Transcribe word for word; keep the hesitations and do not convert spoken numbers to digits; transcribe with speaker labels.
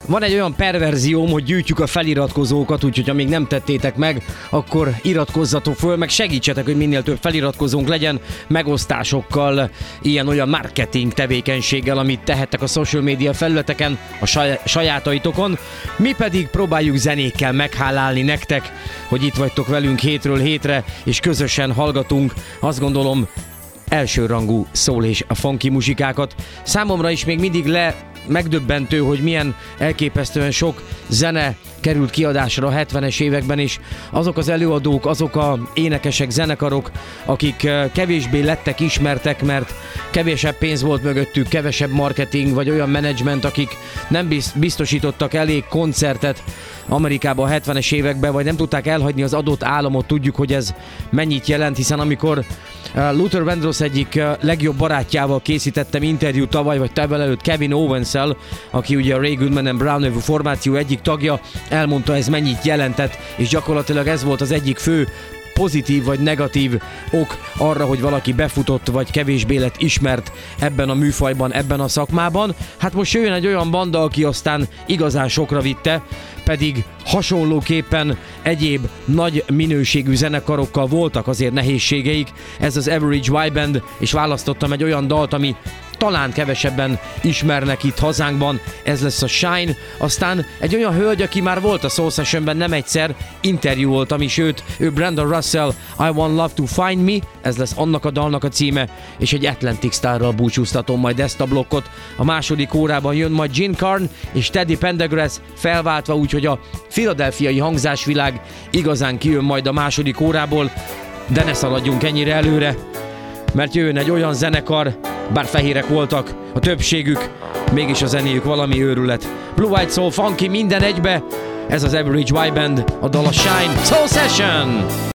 Speaker 1: van egy olyan perverzióm, hogy gyűjtjük a feliratkozókat, úgyhogy ha még nem tettétek meg, akkor iratkozzatok föl, meg segítsetek, hogy minél több feliratkozónk legyen, megosztásokkal, ilyen-olyan marketing tevékenységgel, amit tehettek a social media felületeken, a saj- sajátaitokon. Mi pedig próbáljuk zenékkel meghálálni nektek, hogy itt vagytok velünk hétről hétre, és közösen hallgatunk, azt gondolom, elsőrangú soul és a funky muzsikákat. Számomra is még mindig le megdöbbentő, hogy milyen elképesztően sok zene került kiadásra a hetvenes években, és azok az előadók, azok a énekesek, zenekarok, akik kevésbé lettek ismertek, mert kevesebb pénz volt mögöttük, kevesebb marketing, vagy olyan menedzsment, akik nem biztosítottak elég koncertet Amerikában a hetvenes években, vagy nem tudták elhagyni az adott államot, tudjuk, hogy ez mennyit jelent, hiszen amikor Luther Vandross egyik legjobb barátjával készítettem interjút tavaly, vagy tavaly előtt Kevin Owens-el, aki ugye a Ray Goodman and Brown nevű formáció egyik tagja, elmondta, ez mennyit jelentett, és gyakorlatilag ez volt az egyik fő pozitív vagy negatív ok arra, hogy valaki befutott, vagy kevésbé lett ismert ebben a műfajban, ebben a szakmában. Hát most jöjjön egy olyan banda, aki aztán igazán sokra vitte, pedig hasonlóképpen egyéb nagy minőségű zenekarokkal voltak azért nehézségeik. Ez az Average Y Band, és választottam egy olyan dalt, ami talán kevesebben ismernek itt hazánkban, ez lesz a Shine. Aztán egy olyan hölgy, aki már volt a Soul Sessionben nem egyszer, interjúoltam is őt, ő Brandon Russell, I Want Love to Find Me, ez lesz annak a dalnak a címe, és egy Atlantic Starral búcsúztatom majd ezt a blokkot. A második órában jön majd Gene Carn és Teddy Pendergrass felváltva, úgyhogy a philadelphiai hangzásvilág igazán kijön majd a második órából, de ne szaladjunk ennyire előre, mert jön egy olyan zenekar, bár fehérek voltak, a többségük, mégis a zenéjük valami őrület. Blue White Soul Funky minden egybe, ez az Average Y Band, a dal a Shine, Soul Session!